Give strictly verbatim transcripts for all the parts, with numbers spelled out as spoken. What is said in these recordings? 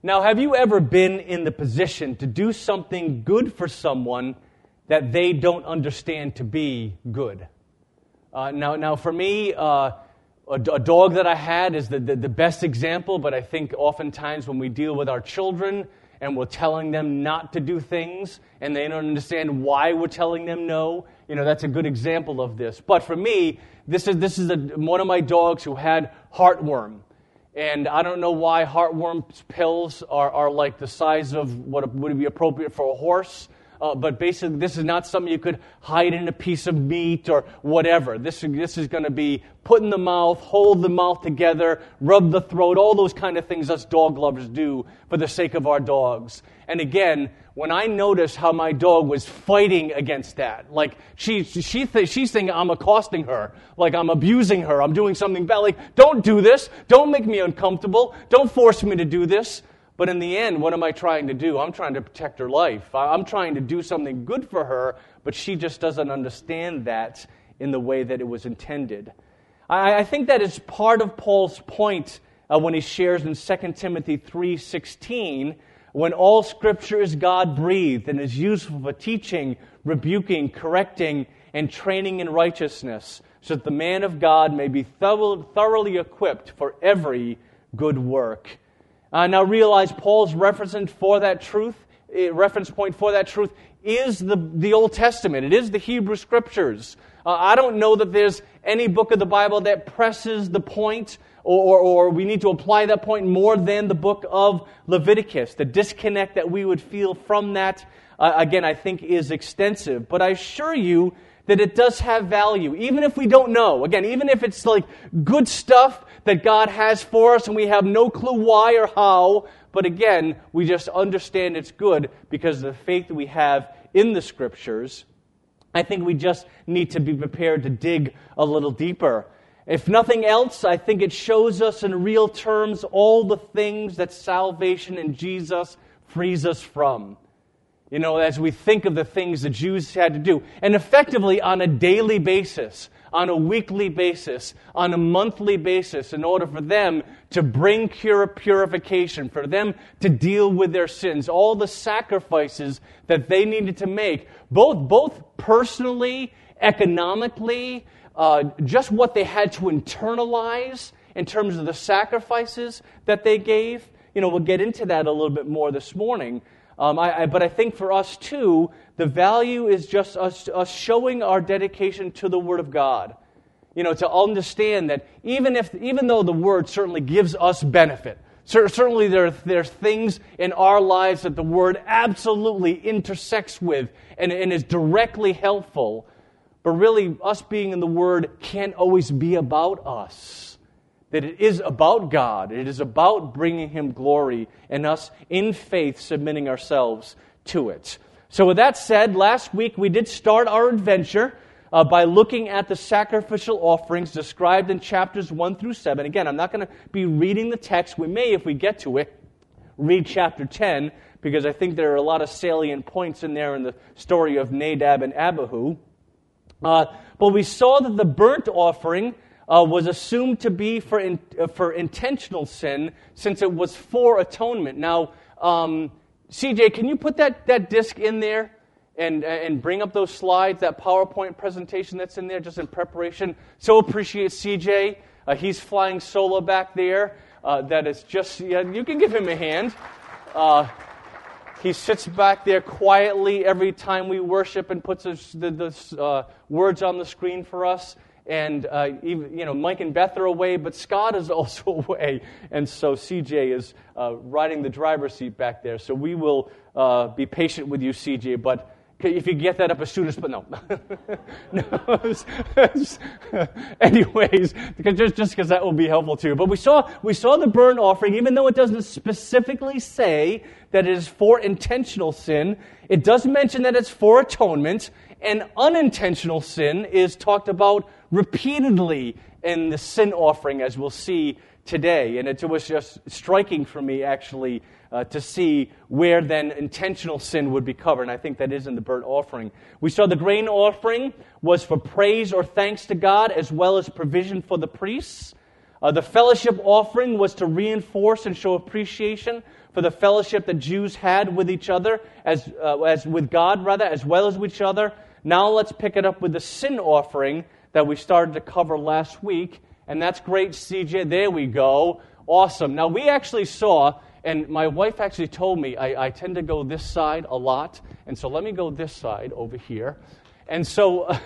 Now, have you ever been in the position to do something good for someone that they don't understand to be good? Uh, now, now, for me, uh, a, a dog that I had is the, the, the best example, but I think oftentimes when we deal with our children and we're telling them not to do things and they don't understand why we're telling them no, you know, that's a good example of this. But for me, this is this is a, one of my dogs who had heartworm. And I don't know why heartworm pills are, are like the size of what would be appropriate for a horse. Uh, but basically, this is not something you could hide in a piece of meat or whatever. This, this is going to be put in the mouth, hold the mouth together, rub the throat, all those kind of things us dog lovers do for the sake of our dogs. And again, when I noticed how my dog was fighting against that, like she she th- she's thinking I'm accosting her, like I'm abusing her, I'm doing something bad, like don't do this, don't make me uncomfortable, don't force me to do this. But in the end, what am I trying to do? I'm trying to protect her life. I'm trying to do something good for her, but she just doesn't understand that in the way that it was intended. I, I think that is part of Paul's point uh, when he shares in Second Timothy three sixteen, when all Scripture is God-breathed and is useful for teaching, rebuking, correcting, and training in righteousness, so that the man of God may be thorough, thoroughly equipped for every good work. Uh, now realize Paul's reference for that truth, uh, reference point for that truth is the, the Old Testament. It is the Hebrew Scriptures. Uh, I don't know that there's any book of the Bible that presses the point or, or, or we need to apply that point more than the book of Leviticus. The disconnect that we would feel from that, uh, again, I think is extensive. But I assure you that it does have value, even if we don't know. Again, even if it's like good stuff that God has for us and we have no clue why or how, but again, we just understand it's good because of the faith that we have in the Scriptures. I think we just need to be prepared to dig a little deeper. If nothing else, I think it shows us in real terms all the things that salvation in Jesus frees us from. You know, as we think of the things the Jews had to do, and effectively on a daily basis, on a weekly basis, on a monthly basis, in order for them to bring pure purification, for them to deal with their sins, all the sacrifices that they needed to make, both, both personally, economically, uh, just what they had to internalize in terms of the sacrifices that they gave. You know, we'll get into that a little bit more this morning. Um, I, I, but I think for us too, the value is just us, us showing our dedication to the Word of God. You know, to understand that even if, even though the Word certainly gives us benefit, cer- certainly there there's things in our lives that the Word absolutely intersects with and, and is directly helpful, but really us being in the Word can't always be about us. That it is about God. It is about bringing Him glory and us in faith submitting ourselves to it. So with that said, last week we did start our adventure uh, by looking at the sacrificial offerings described in chapters one through seven. Again, I'm not going to be reading the text. We may, if we get to it, read chapter ten, because I think there are a lot of salient points in there in the story of Nadab and Abihu. Uh, but we saw that the burnt offering Uh, was assumed to be for in, uh, for intentional sin, since it was for atonement. Now, um, C J, can you put that, that disc in there and and bring up those slides, that PowerPoint presentation that's in there, just in preparation? So appreciate C J. Uh, he's flying solo back there. Uh, that is just, yeah, you can give him a hand. Uh, he sits back there quietly every time we worship and puts his, the, the uh, words on the screen for us. And, uh, even, you know, Mike and Beth are away, but Scott is also away. And so C J is uh, riding the driver's seat back there. So we will uh, be patient with you, C J. But if you get that up as soon as, but no. no it's, it's, anyways, because just just because that will be helpful too. But we saw we saw the burnt offering, even though it doesn't specifically say that it is for intentional sin, it does mention that it's for atonement. And unintentional sin is talked about repeatedly in the sin offering, as we'll see today. And it was just striking for me, actually, uh, to see where then intentional sin would be covered. And I think that is in the burnt offering. We saw the grain offering was for praise or thanks to God, as well as provision for the priests. Uh, the fellowship offering was to reinforce and show appreciation for the fellowship that Jews had with each other, as uh, as with God, rather, as well as with each other. Now let's pick it up with the sin offering that we started to cover last week. And that's great, C J. There we go. Awesome. Now, we actually saw, and my wife actually told me, I, I tend to go this side a lot. And so let me go this side over here. And so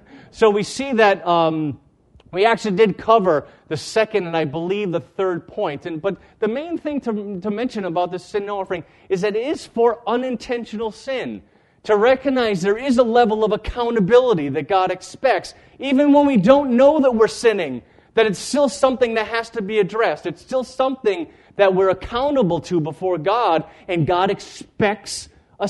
so we see that um, we actually did cover the second and I believe the third point. And But the main thing to, to mention about this sin offering is that it is for unintentional sin. To recognize there is a level of accountability that God expects, even when we don't know that we're sinning. That it's still something that has to be addressed. It's still something that we're accountable to before God, and God expects a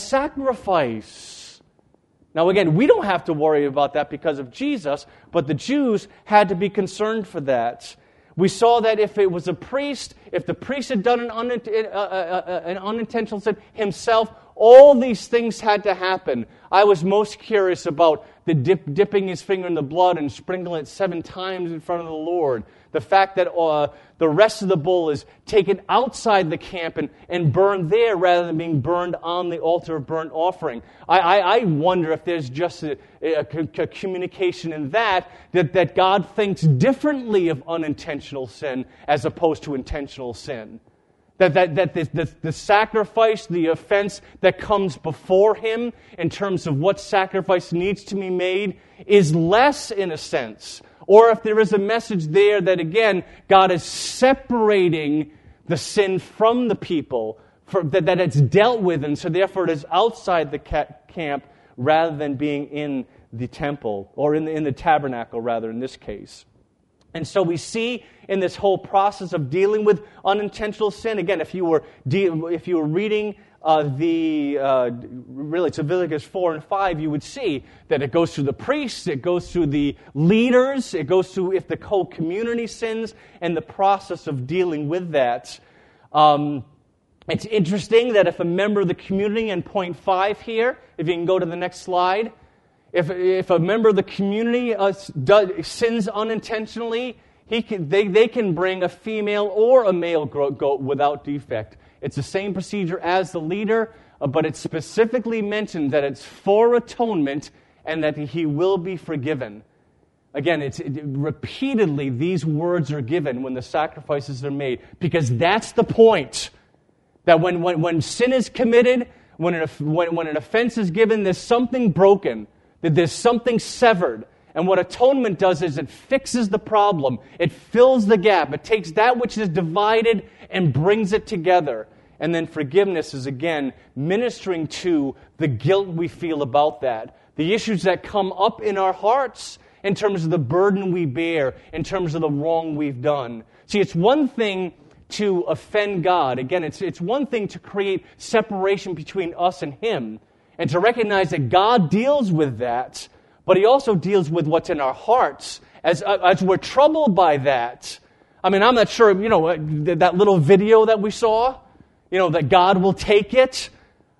sacrifice. Now again, we don't have to worry about that because of Jesus, but the Jews had to be concerned for that. We saw that if it was a priest, if the priest had done an, unint- uh, uh, uh, an unintentional sin himself, all these things had to happen. I was most curious about the dip, dipping his finger in the blood and sprinkling it seven times in front of the Lord. The fact that uh, the rest of the bull is taken outside the camp and, and burned there rather than being burned on the altar of burnt offering. I, I, I wonder if there's just a, a, a communication in that, that, that God thinks differently of unintentional sin as opposed to intentional sin. That, that, that the, the, the sacrifice, the offense that comes before Him in terms of what sacrifice needs to be made is less in a sense. Or if there is a message there that, again, God is separating the sin from the people, for, that, that it's dealt with, and so therefore it is outside the ca- camp rather than being in the temple, or in the, in the tabernacle, rather, in this case. And so we see in this whole process of dealing with unintentional sin, again, if you were de- if you were reading uh, the uh, really to Leviticus four and five, you would see that it goes through the priests, it goes through the leaders, it goes through if the whole community sins, and the process of dealing with that. Um, it's interesting that if a member of the community, in point five here, if you can go to the next slide. If if a member of the community uh, does, sins unintentionally, he can, they, they can bring a female or a male goat without defect. It's the same procedure as the leader, uh, but it's specifically mentioned that it's for atonement and that he will be forgiven. Again, it's it, repeatedly these words are given when the sacrifices are made, because that's the point. That when, when, when sin is committed, when an, when, when an offense is given, there's something broken. That there's something severed. And what atonement does is it fixes the problem. It fills the gap. It takes that which is divided and brings it together. And then forgiveness is, again, ministering to the guilt we feel about that. The issues that come up in our hearts in terms of the burden we bear, in terms of the wrong we've done. See, it's one thing to offend God. Again, it's, it's one thing to create separation between us and Him. And to recognize that God deals with that, but He also deals with what's in our hearts as, as we're troubled by that. I mean, I'm not sure, you know, that little video that we saw, you know, that God will take it.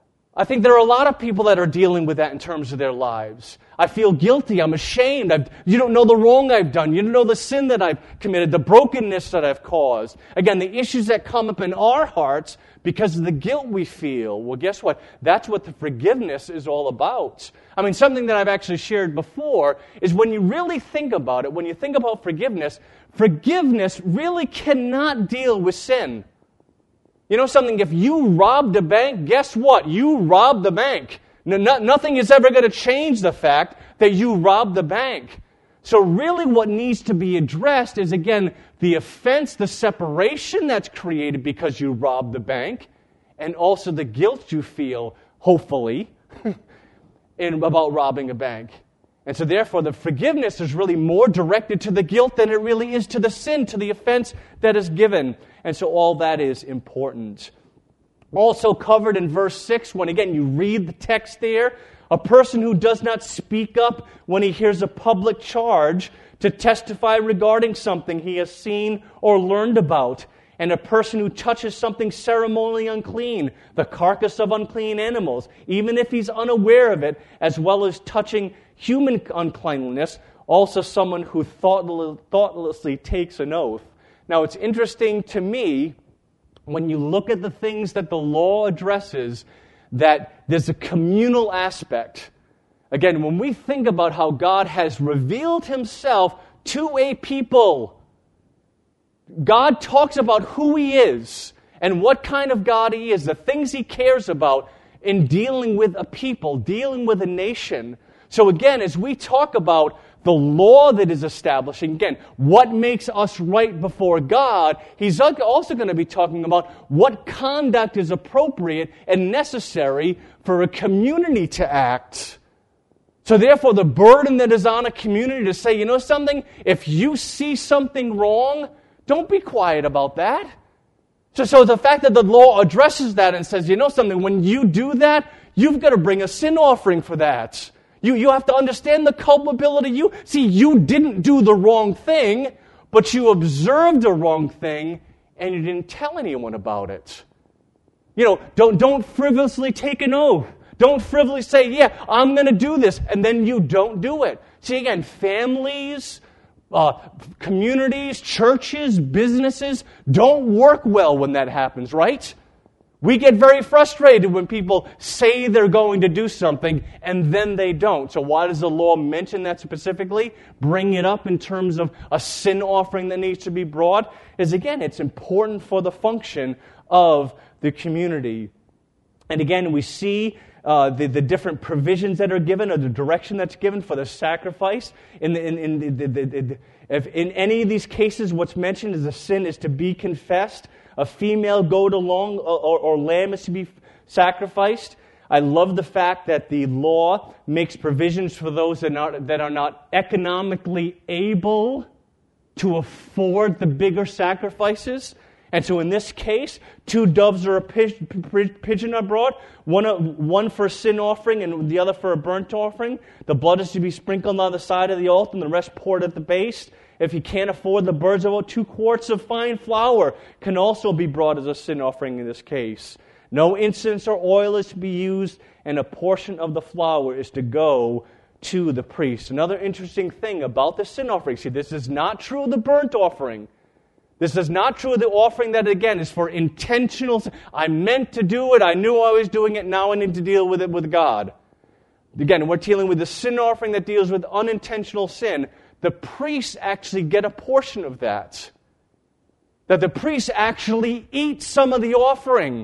I think there are a lot of people that are dealing with that in terms of their lives. I feel guilty. I'm ashamed. I've, you don't know the wrong I've done. You don't know the sin that I've committed, the brokenness that I've caused. Again, the issues that come up in our hearts because of the guilt we feel. Well, guess what? That's what the forgiveness is all about. I mean, something that I've actually shared before is when you really think about it, when you think about forgiveness, forgiveness really cannot deal with sin. You know something? If you robbed a bank, guess what? You robbed the bank. No, no, nothing is ever going to change the fact that you robbed the bank. So really what needs to be addressed is, again, the offense, the separation that's created because you robbed the bank, and also the guilt you feel, hopefully, in, about robbing a bank. And so therefore the forgiveness is really more directed to the guilt than it really is to the sin, to the offense that is given. And so all that is important. Also covered in verse six, when again you read the text there, a person who does not speak up when he hears a public charge to testify regarding something he has seen or learned about, and a person who touches something ceremonially unclean, the carcass of unclean animals, even if he's unaware of it, as well as touching human uncleanliness, also someone who thoughtlessly takes an oath. Now, it's interesting to me, when you look at the things that the law addresses, that there's a communal aspect. Again, when we think about how God has revealed himself to a people, God talks about who he is and what kind of God he is, the things he cares about in dealing with a people, dealing with a nation. So again, as we talk about the law that is establishing, again, what makes us right before God, he's also going to be talking about what conduct is appropriate and necessary for a community to act. So therefore, the burden that is on a community to say, you know something, if you see something wrong, don't be quiet about that. So, so the fact that the law addresses that and says, you know something, when you do that, you've got to bring a sin offering for that. You, you have to understand the culpability. You see, you didn't do the wrong thing, but you observed the wrong thing and you didn't tell anyone about it. You know, don't, don't frivolously take an oath. Don't frivolously say, yeah, I'm going to do this, and then you don't do it. See, again, families, uh, communities, churches, businesses don't work well when that happens, right? We get very frustrated when people say they're going to do something and then they don't. So why does the law mention that specifically? Bring it up in terms of a sin offering that needs to be brought? Is again, it's important for the function of the community. And again, we see uh, the, the different provisions that are given, or the direction that's given for the sacrifice. In, the, in, in, the, the, the, the, if in any of these cases, what's mentioned is the sin is to be confessed. A female goat along or, or, or lamb is to be sacrificed. I love the fact that the law makes provisions for those that are, that are not economically able to afford the bigger sacrifices. And so in this case, two doves or a pigeon are brought, one, one for a sin offering and the other for a burnt offering. The blood is to be sprinkled on the side of the altar and the rest poured at the base. If you can't afford the birds, about two quarts of fine flour can also be brought as a sin offering in this case. No incense or oil is to be used, and a portion of the flour is to go to the priest. Another interesting thing about the sin offering, see, this is not true of the burnt offering. This is not true of the offering that, again, is for intentional sin. I meant to do it. I knew I was doing it. Now I need to deal with it with God. Again, we're dealing with the sin offering that deals with unintentional sin. The priests actually get a portion of that. That the priests actually eat some of the offering.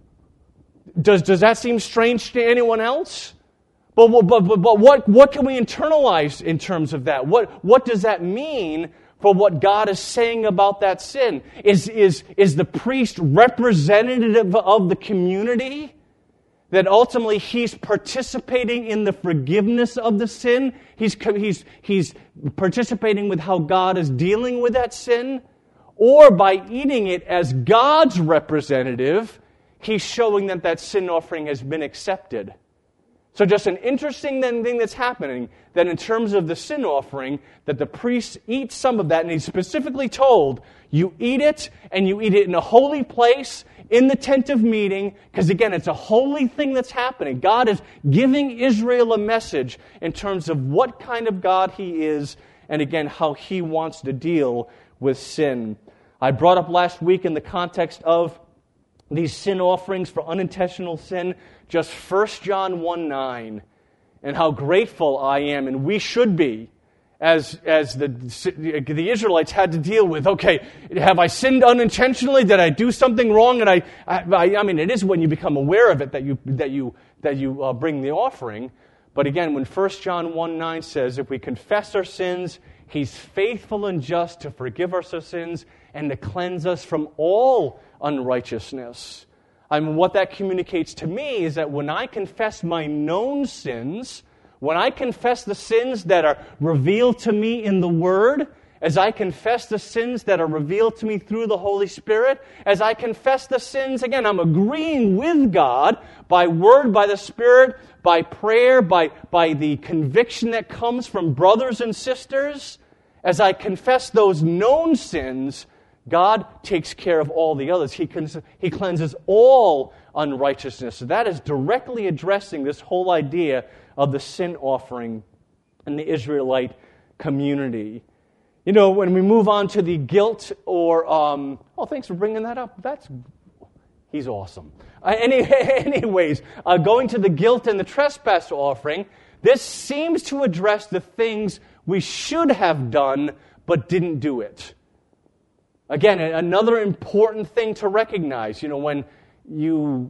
Does, does that seem strange to anyone else? But, but, but, but what, what can we internalize in terms of that? What, what does that mean for what God is saying about that sin? Is, is, is the priest representative of the community? That ultimately he's participating in the forgiveness of the sin? He's, he's, he's participating with how God is dealing with that sin? Or by eating it as God's representative, he's showing that that sin offering has been accepted. So just an interesting thing that's happening, that in terms of the sin offering, that the priest eats some of that, and he's specifically told, you eat it, and you eat it in a holy place, in the tent of meeting, because again, it's a holy thing that's happening. God is giving Israel a message in terms of what kind of God he is, and again, how he wants to deal with sin. I brought up last week in the context of these sin offerings for unintentional sin, just First John one nine, and how grateful I am, and we should be, as as the the Israelites had to deal with. Okay, have I sinned unintentionally? Did I do something wrong? And I, I, I mean, it is when you become aware of it that you that you that you uh, bring the offering. But again, when First John one nine says, if we confess our sins, he's faithful and just to forgive us our sins and to cleanse us from all unrighteousness. I mean, what that communicates to me is that when I confess my known sins, when I confess the sins that are revealed to me in the Word, as I confess the sins that are revealed to me through the Holy Spirit, as I confess the sins, again, I'm agreeing with God by Word, by the Spirit, by prayer, by, by the conviction that comes from brothers and sisters. As I confess those known sins, God takes care of all the others. He, cons- he cleanses all unrighteousness. So that is directly addressing this whole idea of the sin offering in the Israelite community. You know, when we move on to the guilt or, um, oh, thanks for bringing that up. That's, he's awesome. Uh, any, anyways, uh, going to the guilt and the trespass offering, this seems to address the things we should have done but didn't do it. Again, another important thing to recognize, you know, when you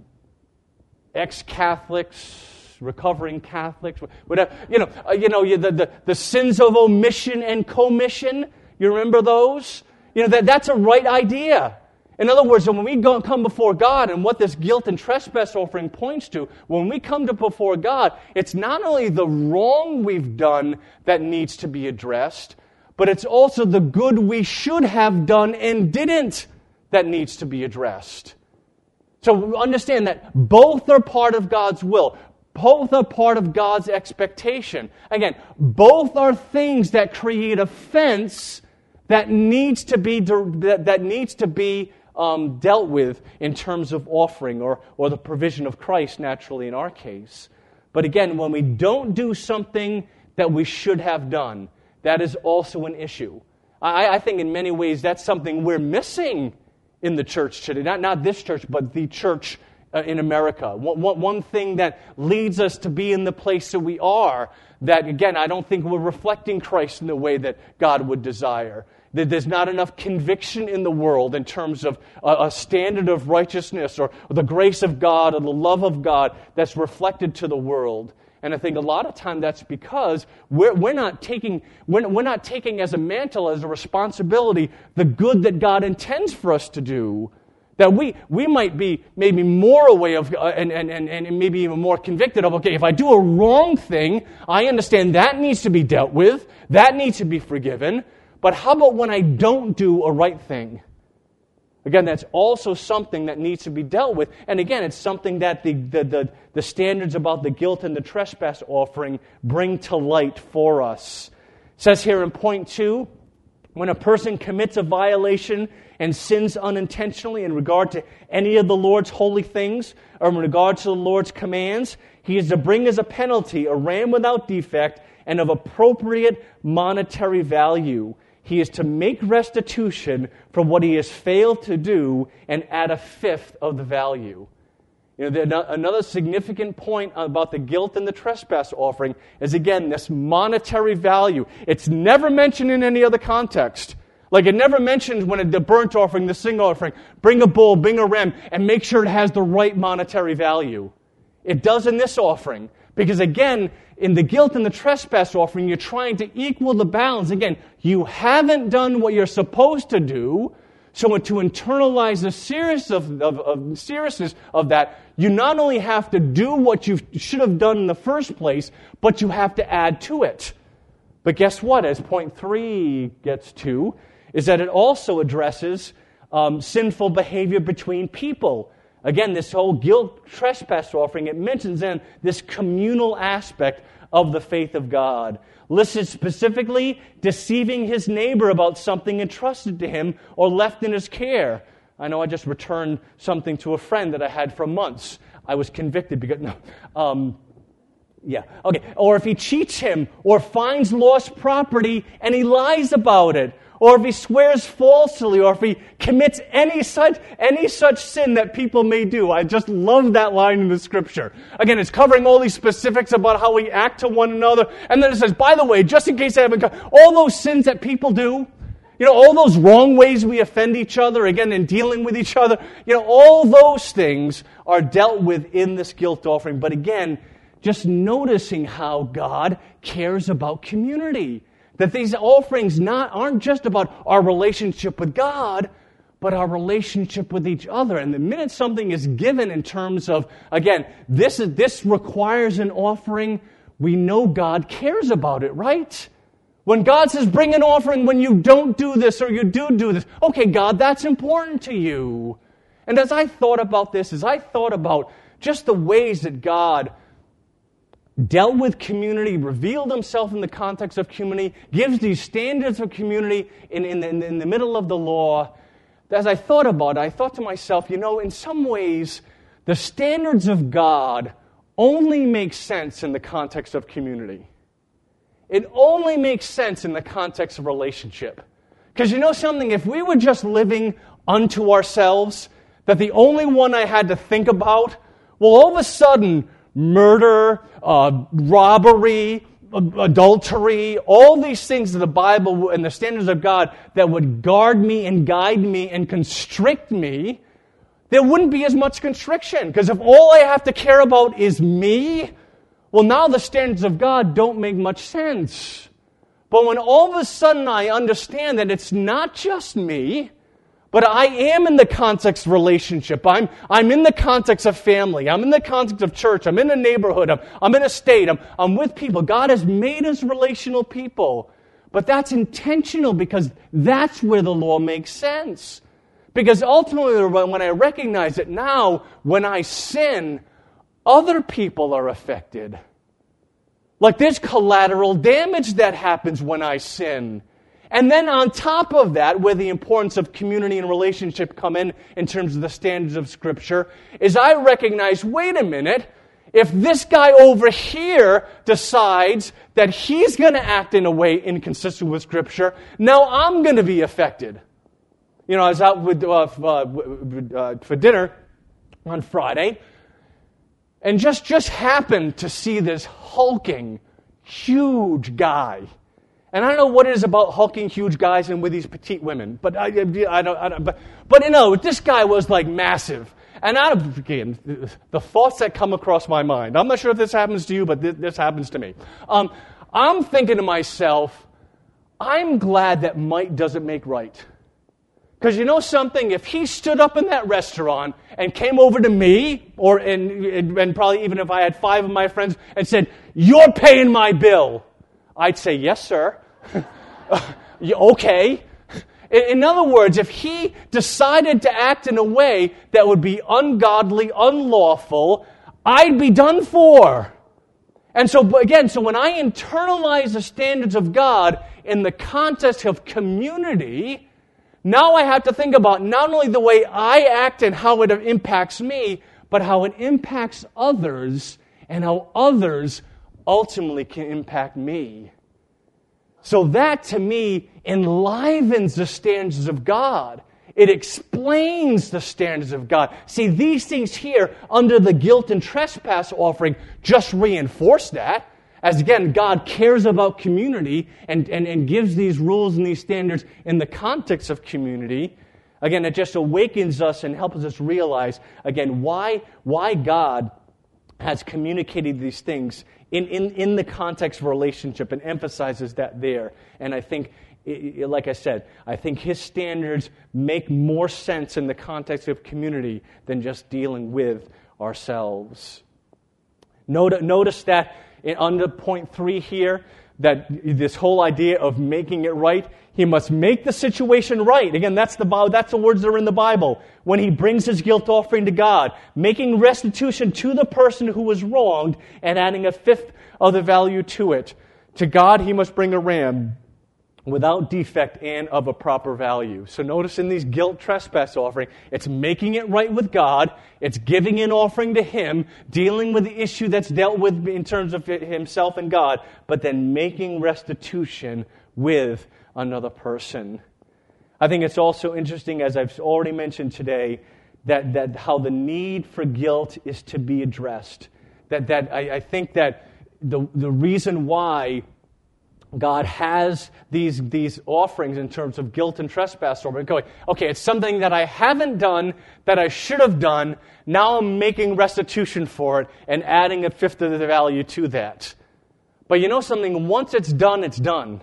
ex-Catholics, recovering Catholics, whatever, you know, uh, you know, the, the, the sins of omission and commission, you remember those? You know, that, that's a right idea. In other words, when we go, come before God, and what this guilt and trespass offering points to, when we come to before God, it's not only the wrong we've done that needs to be addressed, but it's also the good we should have done and didn't that needs to be addressed. So understand that both are part of God's will. Both are part of God's expectation. Again, both are things that create offense that needs to be that, that needs to be um, dealt with in terms of offering or, or the provision of Christ, naturally in our case. But again, when we don't do something that we should have done, that is also an issue. I, I think in many ways that's something we're missing in the church today. Not, not this church, but the church uh, in America. One, one, one thing that leads us to be in the place that we are, that again, I don't think we're reflecting Christ in the way that God would desire. That there's not enough conviction in the world in terms of a, a standard of righteousness or, or the grace of God or the love of God that's reflected to the world. And I think a lot of time that's because we're, we're not taking we're, we're not taking as a mantle, as a responsibility, the good that God intends for us to do. That we we might be maybe more aware of uh, and, and, and, and maybe even more convicted of, okay, if I do a wrong thing, I understand that needs to be dealt with, that needs to be forgiven. But how about when I don't do a right thing? Again, that's also something that needs to be dealt with. And again, it's something that the, the, the, the standards about the guilt and the trespass offering bring to light for us. It says here in point two, when a person commits a violation and sins unintentionally in regard to any of the Lord's holy things or in regard to the Lord's commands, he is to bring as a penalty a ram without defect and of appropriate monetary value. He is to make restitution for what he has failed to do and add a fifth of the value. You know, another significant point about the guilt and the trespass offering is, again, this monetary value. It's never mentioned in any other context. Like it never mentions when it, the burnt offering, the sin offering, bring a bull, bring a ram, and make sure it has the right monetary value. It does in this offering. Because again, in the guilt and the trespass offering, you're trying to equal the balance. Again, you haven't done what you're supposed to do, so to internalize the seriousness of, of, of, seriousness of that, you not only have to do what you should have done in the first place, but you have to add to it. But guess what? As point three gets to, is that it also addresses um, sinful behavior between people. Again, this whole guilt trespass offering, it mentions then this communal aspect of the faith of God. Listed specifically, deceiving his neighbor about something entrusted to him or left in his care. I know I just returned something to a friend that I had for months. I was convicted because, no, um, yeah, okay. Or if he cheats him or finds lost property and he lies about it. Or if he swears falsely, or if he commits any such any such sin that people may do. I just love that line in the Scripture. Again, it's covering all these specifics about how we act to one another. And then it says, by the way, just in case I haven't got all those sins that people do, you know, all those wrong ways we offend each other, again, in dealing with each other, you know, all those things are dealt with in this guilt offering. But again, just noticing how God cares about community. That these offerings not aren't just about our relationship with God, but our relationship with each other. And the minute something is given in terms of, again, this is, this requires an offering, we know God cares about it, right? When God says, bring an offering when you don't do this or you do do this, okay, God, that's important to you. And as I thought about this, as I thought about just the ways that God dealt with community, revealed himself in the context of community, gives these standards of community in, in, the, in the middle of the law. As I thought about it, I thought to myself, you know, in some ways, the standards of God only make sense in the context of community. It only makes sense in the context of relationship. Because you know something? If we were just living unto ourselves, that the only one I had to think about, well, all of a sudden, murder, uh, robbery, adultery, all these things of the Bible and the standards of God that would guard me and guide me and constrict me, there wouldn't be as much constriction. Because if all I have to care about is me, well, now the standards of God don't make much sense. But when all of a sudden I understand that it's not just me, but I am in the context of relationship. I'm, I'm in the context of family. I'm in the context of church. I'm in a neighborhood. I'm, I'm in a state. I'm, I'm with people. God has made us relational people. But that's intentional because that's where the law makes sense. Because ultimately, when I recognize it now, when I sin, other people are affected. Like there's collateral damage that happens when I sin. And then on top of that, where the importance of community and relationship come in, in terms of the standards of Scripture, is I recognize, wait a minute, if this guy over here decides that he's going to act in a way inconsistent with Scripture, now I'm going to be affected. You know, I was out with, uh, uh, for dinner on Friday, and just, just happened to see this hulking, huge guy. And I don't know what it is about hulking huge guys and with these petite women, but I, I don't. I don't but, but you know, this guy was like massive. And I don't, again, the thoughts that come across my mind. I'm not sure if this happens to you, but this, this happens to me. Um, I'm thinking to myself, I'm glad that might doesn't make right. Because you know something? If he stood up in that restaurant and came over to me, or and, and probably even if I had five of my friends, and said, "You're paying my bill," I'd say, "Yes, sir." Okay. In other words, if he decided to act in a way that would be ungodly, unlawful, I'd be done for. And so, again, so when I internalize the standards of God in the context of community, now I have to think about not only the way I act and how it impacts me, but how it impacts others and how others ultimately can impact me. So that, to me, enlivens the standards of God. It explains the standards of God. See, these things here, under the guilt and trespass offering, just reinforce that. As, again, God cares about community and, and, and gives these rules and these standards in the context of community. Again, it just awakens us and helps us realize, again, why, why God has communicated these things in, in, in the context of relationship and emphasizes that there. And I think, like I said, I think his standards make more sense in the context of community than just dealing with ourselves. Notice, notice that in, under point three here, that this whole idea of making it right, he must make the situation right. Again, that's the that's the words that are in the Bible. When he brings his guilt offering to God, making restitution to the person who was wronged and adding a fifth of the value to it. To God, he must bring a ram without defect and of a proper value. So notice in these guilt trespass offering, it's making it right with God, it's giving an offering to him, dealing with the issue that's dealt with in terms of himself and God, but then making restitution with another person. I think it's also interesting, as I've already mentioned today, that, that how the need for guilt is to be addressed. That, that I, I think that the, the reason why God has these, these offerings in terms of guilt and trespass over going, okay, it's something that I haven't done, that I should have done, now I'm making restitution for it and adding a fifth of the value to that. But you know something? Once it's done, it's done.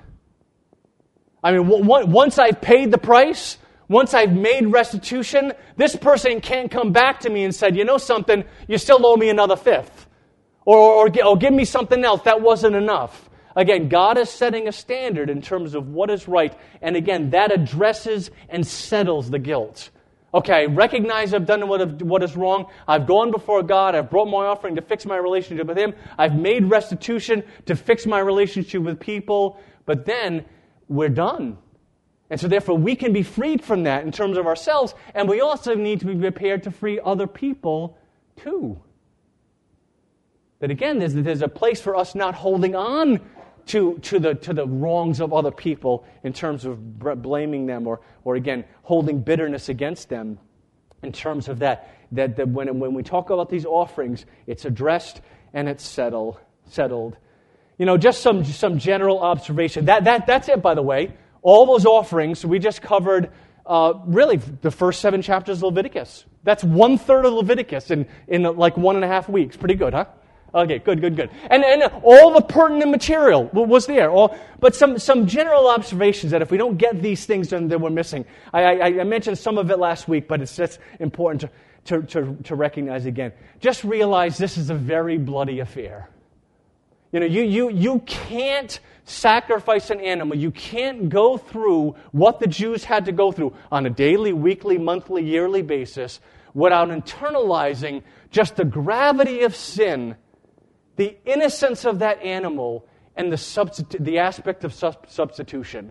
I mean, w- once I've paid the price, once I've made restitution, this person can't come back to me and say, you know something, you still owe me another fifth. Or, or, or give me something else, that wasn't enough. Again, God is setting a standard in terms of what is right. And again, that addresses and settles the guilt. Okay, I recognize I've done what, what is wrong. I've gone before God. I've brought my offering to fix my relationship with him. I've made restitution to fix my relationship with people. But then we're done. And so therefore we can be freed from that in terms of ourselves. And we also need to be prepared to free other people too. That again, there's, there's a place for us not holding on to, to, the, to the wrongs of other people in terms of blaming them or, or again, holding bitterness against them in terms of that. That, that when, when we talk about these offerings, it's addressed and it's settled. settled. You know, just some, some general observation. That, that, that's it, by the way. All those offerings, we just covered uh, really the first seven chapters of Leviticus. That's one third of Leviticus in, in like one and a half weeks. Pretty good, huh? Okay, good, good, good. And, and all the pertinent material was there. All, but some, some general observations that if we don't get these things, then, then we're missing. I, I, I mentioned some of it last week, but it's just important to, to, to, to recognize again. Just realize this is a very bloody affair. You know, you, you, you can't sacrifice an animal. You can't go through what the Jews had to go through on a daily, weekly, monthly, yearly basis without internalizing just the gravity of sin, the innocence of that animal, and the substitu- the aspect of sub- substitution.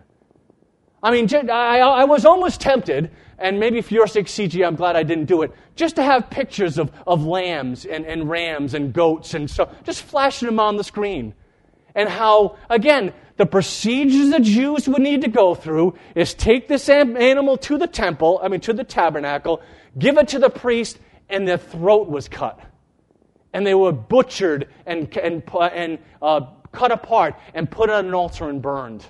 I mean, I, I was almost tempted, and maybe for your sake, C G, I'm glad I didn't do it, just to have pictures of, of lambs and, and rams and goats and so, just flashing them on the screen. And how, again, the procedures the Jews would need to go through is take this animal to the temple, I mean, to the tabernacle, give it to the priest, and their throat was cut. And they were butchered and, and, and uh, cut apart and put on an altar and burned.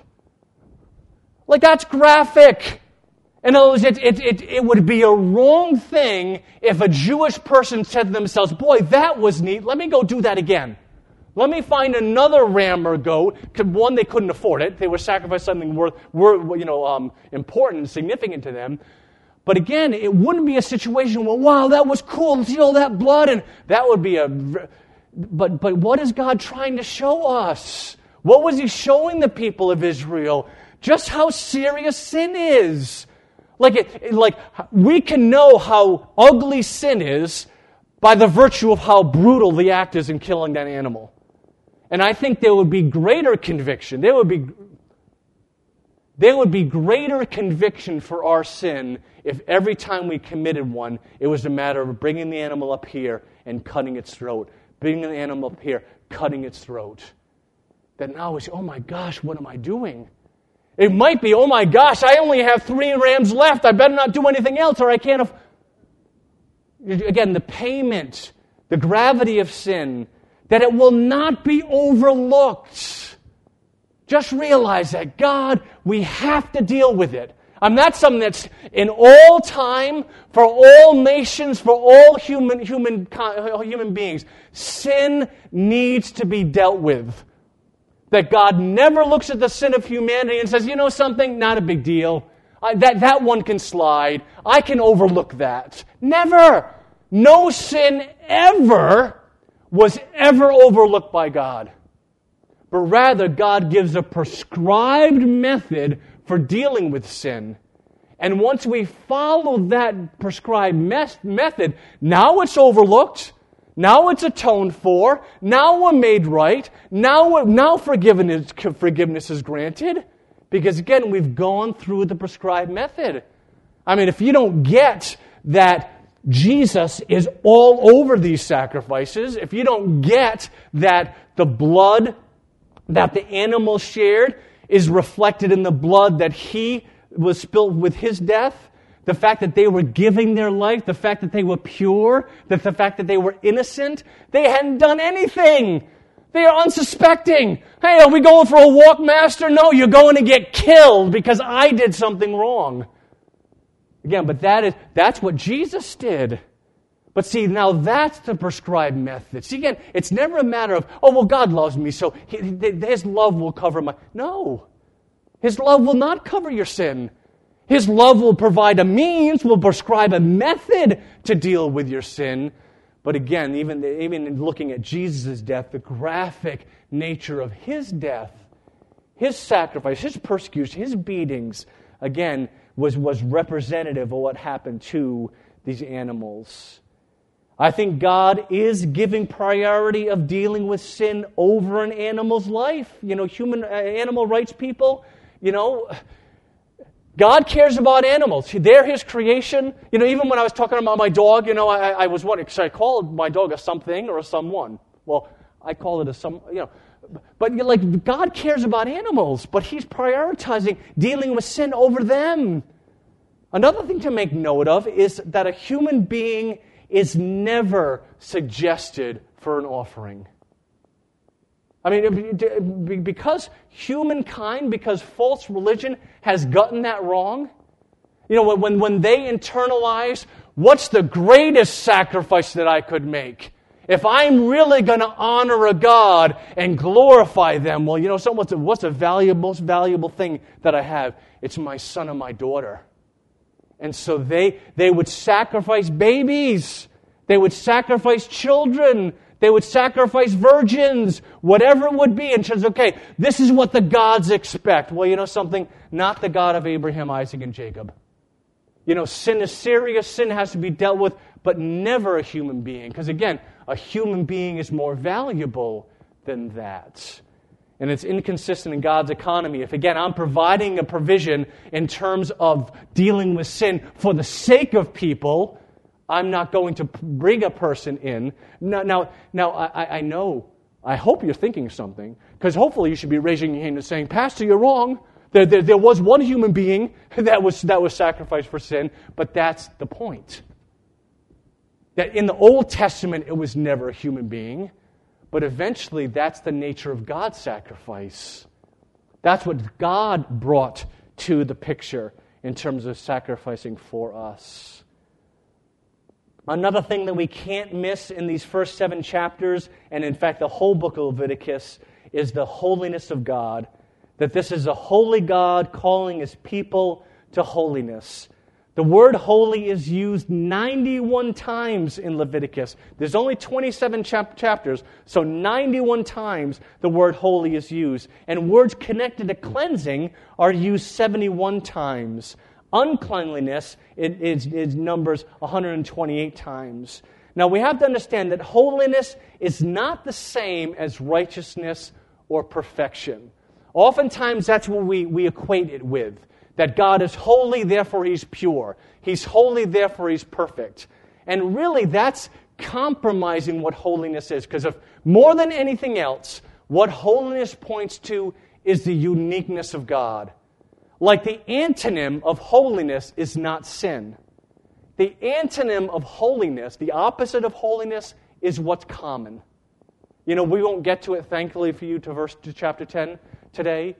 Like, that's graphic. In other words, it, it, it, it would be a wrong thing if a Jewish person said to themselves, boy, that was neat, let me go do that again. Let me find another ram or goat. One, they couldn't afford it. They were sacrificing something worth, worth you know, um, important and significant to them. But again, it wouldn't be a situation where, wow, that was cool, see all that blood, and that would be a... But, but what is God trying to show us? What was He showing the people of Israel? Just how serious sin is. Like, it, like we can know how ugly sin is by the virtue of how brutal the act is in killing that animal. And I think there would be greater conviction. There would be, there would be greater conviction for our sin if every time we committed one, it was a matter of bringing the animal up here and cutting its throat. Bringing the animal up here, cutting its throat. That now we say, oh my gosh, what am I doing? It might be, oh my gosh, I only have three rams left. I better not do anything else or I can't... Aff-. Again, the payment, the gravity of sin, that it will not be overlooked. Just realize that, God, we have to deal with it. Um, that's something that's in all time, for all nations, for all human, human, human beings. Sin needs to be dealt with. That God never looks at the sin of humanity and says, you know something, not a big deal. I, that, that one can slide. I can overlook that. Never. No sin ever was ever overlooked by God. But rather, God gives a prescribed method for dealing with sin. And once we follow that prescribed mes- method, now it's overlooked. Now it's atoned for. Now we're made right. Now, we're, now forgiveness, forgiveness is granted. Because again, we've gone through the prescribed method. I mean, if you don't get that Jesus is all over these sacrifices, if you don't get that the blood that the animal shared is reflected in the blood that He was spilled with His death, the fact that they were giving their life, the fact that they were pure, that the fact that they were innocent, they hadn't done anything. They are unsuspecting. Hey, are we going for a walk, Master? No, you're going to get killed because I did something wrong. Again, but that is that's what Jesus did. But see, now that's the prescribed method. See, again, it's never a matter of, oh, well, God loves me, so His love will cover my... No. His love will not cover your sin. His love will provide a means, will prescribe a method to deal with your sin. But again, even, even in looking at Jesus' death, the graphic nature of His death, His sacrifice, His persecution, His beatings, again, was, was representative of what happened to these animals. I think God is giving priority of dealing with sin over an animal's life. You know, human, uh, animal rights people, you know, God cares about animals. They're His creation. You know, even when I was talking about my dog, you know, I, I was wondering, should I call my dog a something or a someone? Well, I call it a some, you know, but like God cares about animals, but he's prioritizing dealing with sin over them. Another thing to make note of is that a human being is never suggested for an offering. I mean, because humankind, because false religion has gotten that wrong, you know, when, when they internalize, what's the greatest sacrifice that I could make? If I'm really going to honor a God and glorify them, well, you know, so what's the, what's the valuable, most valuable thing that I have? It's my son and my daughter. And so they they would sacrifice babies. They would sacrifice children. They would sacrifice virgins, whatever it would be. And says, okay, this is what the gods expect. Well, you know something? Not the God of Abraham, Isaac, and Jacob. You know, sin is serious. Sin has to be dealt with, but never a human being. Because again, a human being is more valuable than that. And it's inconsistent in God's economy. If, again, I'm providing a provision in terms of dealing with sin for the sake of people, I'm not going to bring a person in. Now, now, now I, I know, I hope you're thinking something, because hopefully you should be raising your hand and saying, Pastor, you're wrong. There, there, there was one human being that was, that was sacrificed for sin, but that's the point. That in the Old Testament, it was never a human being, but eventually that's the nature of God's sacrifice. That's what God brought to the picture in terms of sacrificing for us. Another thing that we can't miss in these first seven chapters, and in fact the whole book of Leviticus, is the holiness of God. That this is a holy God calling his people to holiness. The word holy is used ninety-one times in Leviticus. There's only twenty-seven chap- chapters, so ninety-one times the word holy is used. And words connected to cleansing are used seventy-one times. Uncleanliness it, it, it numbers one hundred twenty-eight times. Now we have to understand that holiness is not the same as righteousness or perfection. Oftentimes that's what we, we equate it with. That God is holy, therefore he's pure. He's holy, therefore he's perfect. And really that's compromising what holiness is. Because if more than anything else, what holiness points to is the uniqueness of God. Like the antonym of holiness is not sin. The antonym of holiness, the opposite of holiness, is what's common. You know, we won't get to it, thankfully for you, to verse to chapter ten today.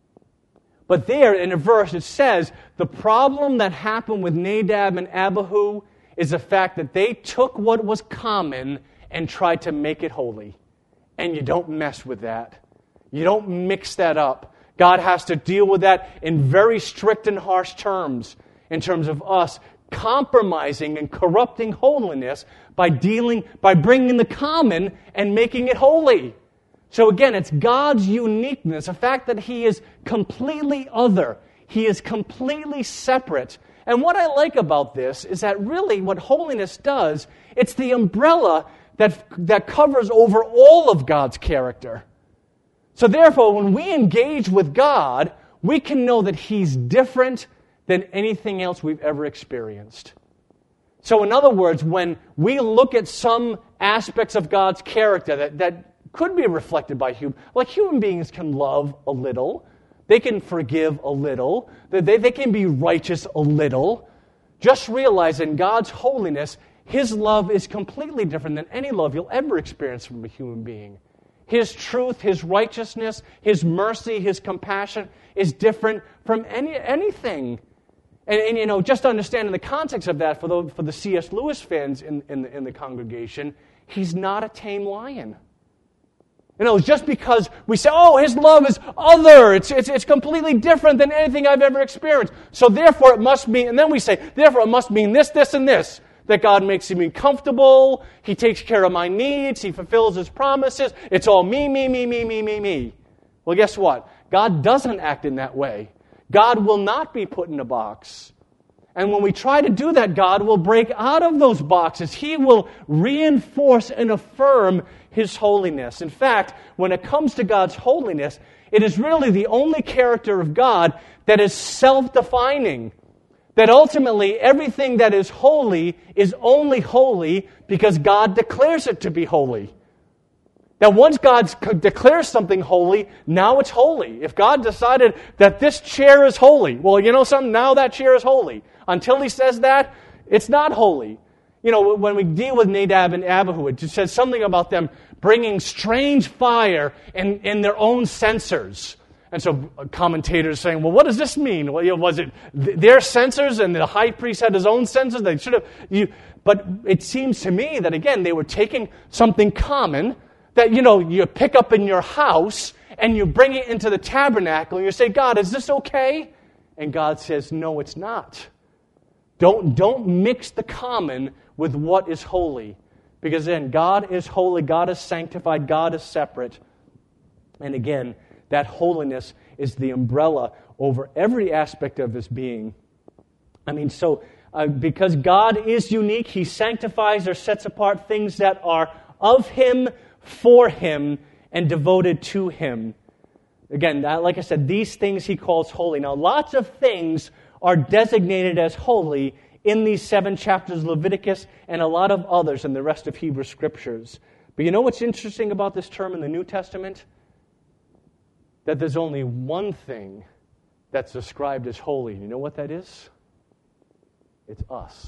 But there in a verse it says the problem that happened with Nadab and Abihu is the fact that they took what was common and tried to make it holy. And you don't mess with that. You don't mix that up. God has to deal with that in very strict and harsh terms in terms of us compromising and corrupting holiness by dealing, by bringing the common and making it holy. So again, it's God's uniqueness, the fact that he is completely other. He is completely separate. And what I like about this is that really what holiness does, it's the umbrella that, that covers over all of God's character. So therefore, when we engage with God, we can know that he's different than anything else we've ever experienced. So in other words, when we look at some aspects of God's character that, that could be reflected by human, like human beings can love a little, they can forgive a little, they, they can be righteous a little. Just realize in God's holiness, his love is completely different than any love you'll ever experience from a human being. His truth, his righteousness, his mercy, his compassion is different from any anything. And, and you know, just understanding the context of that for the, for the C S Lewis fans in, in, the, in the congregation, he's not a tame lion. You know, just because we say, oh, his love is other, it's, it's, it's completely different than anything I've ever experienced. So therefore it must mean, and then we say, therefore it must mean this, this, and this. That God makes me comfortable, he takes care of my needs, he fulfills his promises. It's all me, me, me, me, me, me, me. Well, guess what? God doesn't act in that way. God will not be put in a box. And when we try to do that, God will break out of those boxes. He will reinforce and affirm his holiness. In fact, when it comes to God's holiness, it is really the only character of God that is self-defining. That ultimately everything that is holy is only holy because God declares it to be holy. That once God declares something holy, now it's holy. If God decided that this chair is holy, well, you know something? Now that chair is holy. Until He says that, it's not holy. You know, when we deal with Nadab and Abihu, it just says something about them bringing strange fire in, in their own censers. And so commentators saying, well, what does this mean? Well, you know, was it their censers and the high priest had his own censers? They should have. You, but it seems to me that, again, they were taking something common that, you know, you pick up in your house and you bring it into the tabernacle and you say, God, is this okay? And God says, no, it's not. Don't, don't mix the common with what is holy. Because then God is holy, God is sanctified, God is separate. And again, that holiness is the umbrella over every aspect of His being. I mean, so uh, because God is unique, He sanctifies or sets apart things that are of Him, for Him, and devoted to Him. Again, like I said, these things He calls holy. Now, lots of things are designated as holy in these seven chapters of Leviticus and a lot of others in the rest of Hebrew Scriptures. But you know what's interesting about this term in the New Testament? That there's only one thing that's described as holy. You know what that is? It's us.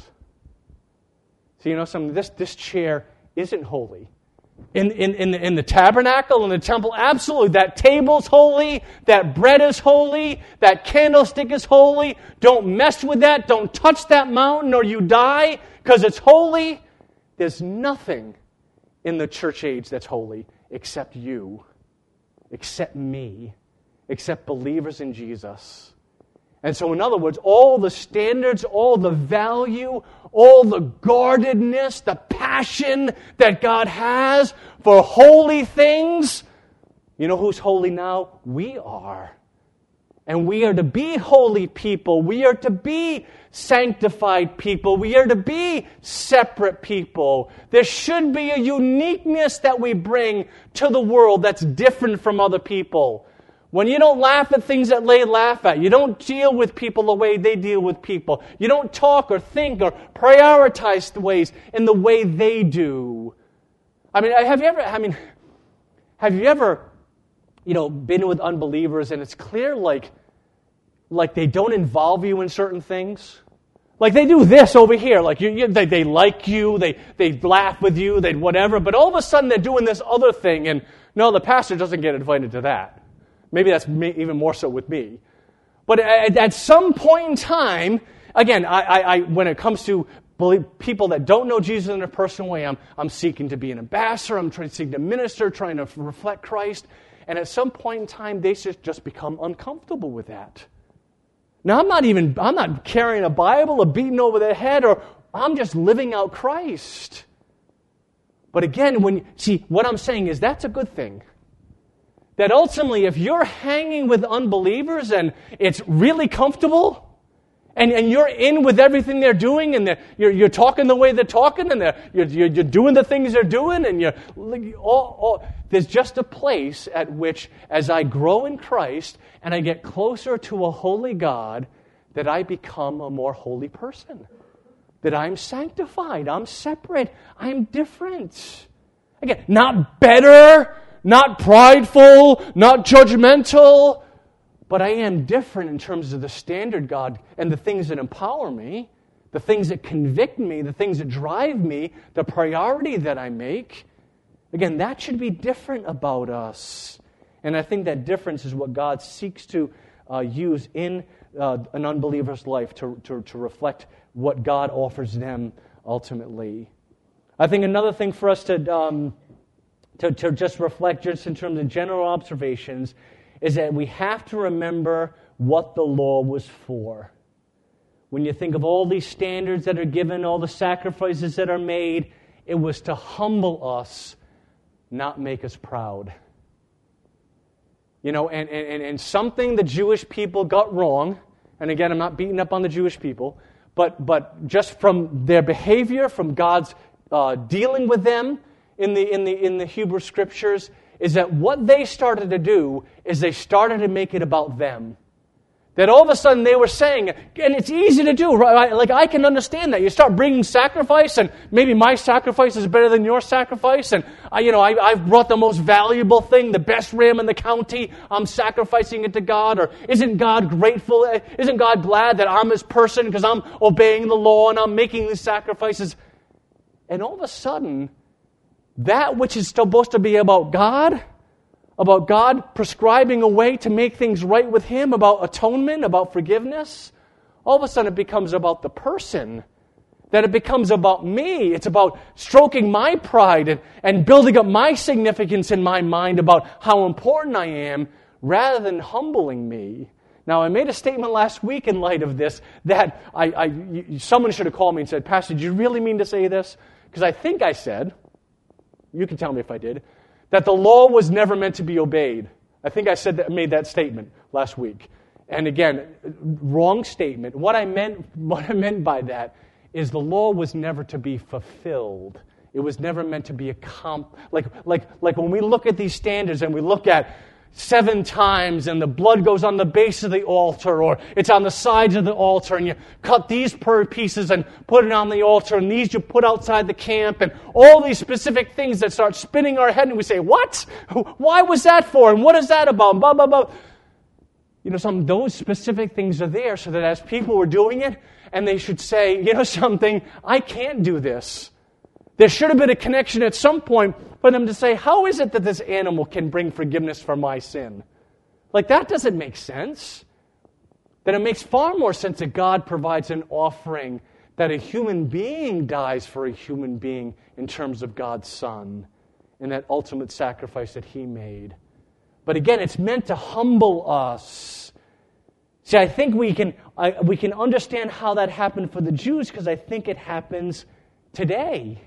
So you know something? This, this chair isn't holy. In, in, in, the, in the tabernacle, in the temple, absolutely. That table's holy. That bread is holy. That candlestick is holy. Don't mess with that. Don't touch that mountain or you die because it's holy. There's nothing in the church age that's holy except you, except me, except believers in Jesus. And so, in other words, all the standards, all the value, all the guardedness, the passion that God has for holy things, you know who's holy now? We are. And we are to be holy people. We are to be sanctified people. We are to be separate people. There should be a uniqueness that we bring to the world that's different from other people. When you don't laugh at things that they laugh at, you don't deal with people the way they deal with people. You don't talk or think or prioritize the ways in the way they do. I mean, have you ever? I mean, have you ever, you know, been with unbelievers and it's clear, like, like they don't involve you in certain things? Like they do this over here, like you, you, they, they like you, they they laugh with you, they whatever. But all of a sudden they're doing this other thing, and no, the pastor doesn't get invited to that. Maybe that's me, even more so with me. But at, at some point in time, again, I, I, I, when it comes to people that don't know Jesus in a personal way, I'm, I'm seeking to be an ambassador, I'm trying, seeking to minister, trying to reflect Christ. And at some point in time, they just, just become uncomfortable with that. Now, I'm not even, I'm not carrying a Bible or beating over their head, or I'm just living out Christ. But again, when see, what I'm saying is that's a good thing. That ultimately, if you're hanging with unbelievers and it's really comfortable, and, and you're in with everything they're doing, and you're, you're talking the way they're talking, and they're, you're, you're, you're doing the things they're doing, and you're all, all, there's just a place at which, as I grow in Christ and I get closer to a holy God, that I become a more holy person. That I'm sanctified, I'm separate, I'm different. Again, not better, not prideful, not judgmental, but I am different in terms of the standard, God, and the things that empower me, the things that convict me, the things that drive me, the priority that I make. Again, that should be different about us. And I think that difference is what God seeks to uh, use in uh, an unbeliever's life to, to, to reflect what God offers them ultimately. I think another thing for us to... Um, To, to just reflect, just in terms of general observations, is that we have to remember what the law was for. When you think of all these standards that are given, all the sacrifices that are made, it was to humble us, not make us proud. You know, and, and, and something the Jewish people got wrong, and again, I'm not beating up on the Jewish people, but, but just from their behavior, from God's uh, dealing with them, In the in the in the Hebrew Scriptures, is that what they started to do is they started to make it about them. That all of a sudden they were saying, and it's easy to do, right? Like, I can understand that. You start bringing sacrifice, and maybe my sacrifice is better than your sacrifice, and I, you know, I, I've brought the most valuable thing, the best ram in the county. I'm sacrificing it to God. Or isn't God grateful? Isn't God glad that I'm His person because I'm obeying the law and I'm making these sacrifices? And all of a sudden, that which is supposed to be about God, about God prescribing a way to make things right with Him, about atonement, about forgiveness, all of a sudden it becomes about the person. That it becomes about me. It's about stroking my pride and, and building up my significance in my mind about how important I am, rather than humbling me. Now, I made a statement last week in light of this that I, I someone should have called me and said, Pastor, did you really mean to say this? Because I think I said, you can tell me if I did, that the law was never meant to be obeyed. I think I said that, made that statement last week. And again, wrong statement. What I meant, what I meant by that is the law was never to be fulfilled. It was never meant to be a comp. Like, like, like when we look at these standards and we look at seven times and the blood goes on the base of the altar, or it's on the sides of the altar, and you cut these per pieces and put it on the altar, and these you put outside the camp, and all these specific things that start spinning our head, and we say, what? Why was that for? And what is that about? Blah, blah, blah. You know, some those specific things are there so that as people were doing it, and they should say, you know something, I can't do this. There should have been a connection at some point for them to say, how is it that this animal can bring forgiveness for my sin? Like, that doesn't make sense. Then it makes far more sense that God provides an offering, that a human being dies for a human being in terms of God's Son and that ultimate sacrifice that He made. But again, it's meant to humble us. See, I think we can, I, we can understand how that happened for the Jews because I think it happens today.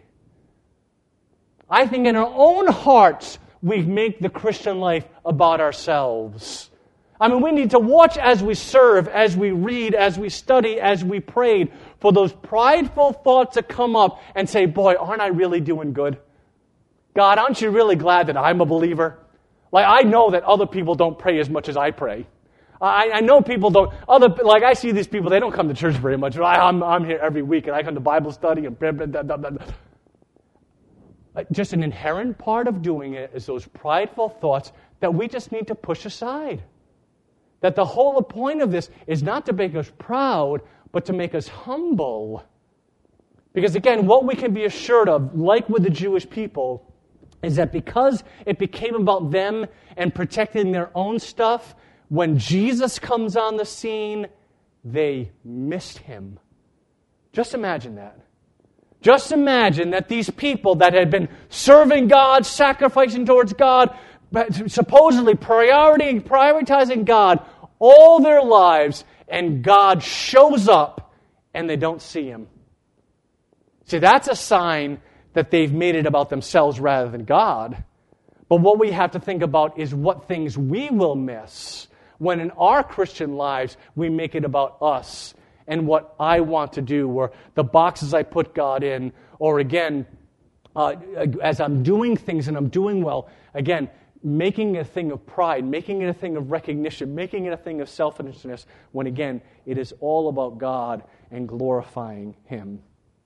I think in our own hearts, we make the Christian life about ourselves. I mean, we need to watch as we serve, as we read, as we study, as we pray, for those prideful thoughts that come up and say, boy, aren't I really doing good? God, aren't you really glad that I'm a believer? Like, I know that other people don't pray as much as I pray. I, I know people don't, other like I see these people, they don't come to church very much. I, I'm, I'm here every week, and I come to Bible study, and blah, blah, blah, blah, blah. Just an inherent part of doing it is those prideful thoughts that we just need to push aside. That the whole point of this is not to make us proud, but to make us humble. Because again, what we can be assured of, like with the Jewish people, is that because it became about them and protecting their own stuff, when Jesus comes on the scene, they missed Him. Just imagine that. Just imagine that these people that had been serving God, sacrificing towards God, but supposedly priority, prioritizing God all their lives, and God shows up and they don't see Him. See, that's a sign that they've made it about themselves rather than God. But what we have to think about is what things we will miss when in our Christian lives we make it about us and what I want to do, or the boxes I put God in, or again, uh, as I'm doing things and I'm doing well, again, making it a thing of pride, making it a thing of recognition, making it a thing of selfishness, when again, it is all about God and glorifying Him.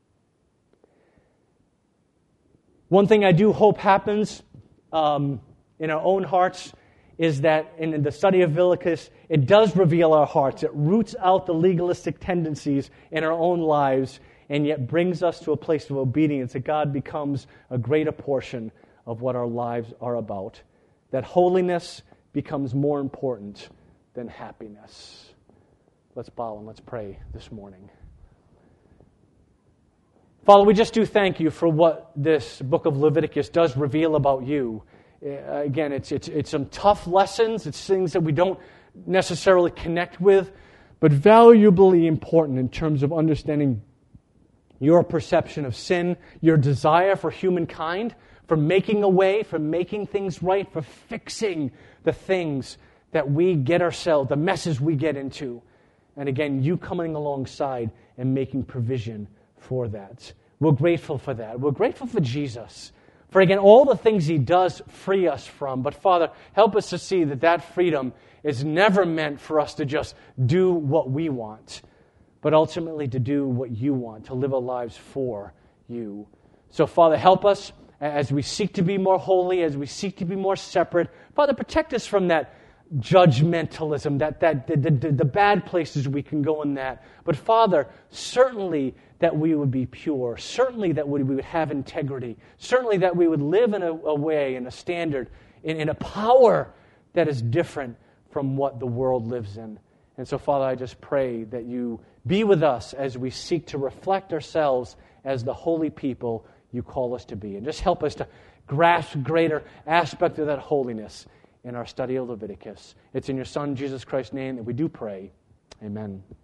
One thing I do hope happens um, in our own hearts is that in the study of Leviticus, it does reveal our hearts. It roots out the legalistic tendencies in our own lives and yet brings us to a place of obedience, that God becomes a greater portion of what our lives are about. That holiness becomes more important than happiness. Let's bow and let's pray this morning. Father, we just do thank You for what this book of Leviticus does reveal about You. Uh, again, it's, it's, it's some tough lessons. It's things that we don't necessarily connect with, but valuably important in terms of understanding Your perception of sin, Your desire for humankind, for making a way, for making things right, for fixing the things that we get ourselves, the messes we get into. And again, You coming alongside and making provision for that. We're grateful for that. We're grateful for Jesus, For again, all the things He does free us from. But Father, help us to see that that freedom is never meant for us to just do what we want, but ultimately to do what You want, to live our lives for You. So Father, help us as we seek to be more holy, as we seek to be more separate. Father, protect us from that judgmentalism, that, that the, the, the bad places we can go in that. But Father, certainly that we would be pure, certainly that we would have integrity, certainly that we would live in a, a way, in a standard, in, in a power that is different from what the world lives in. And so, Father, I just pray that You be with us as we seek to reflect ourselves as the holy people You call us to be. And just help us to grasp greater aspect of that holiness in our study of Leviticus. It's in Your Son, Jesus Christ's name, that we do pray. Amen.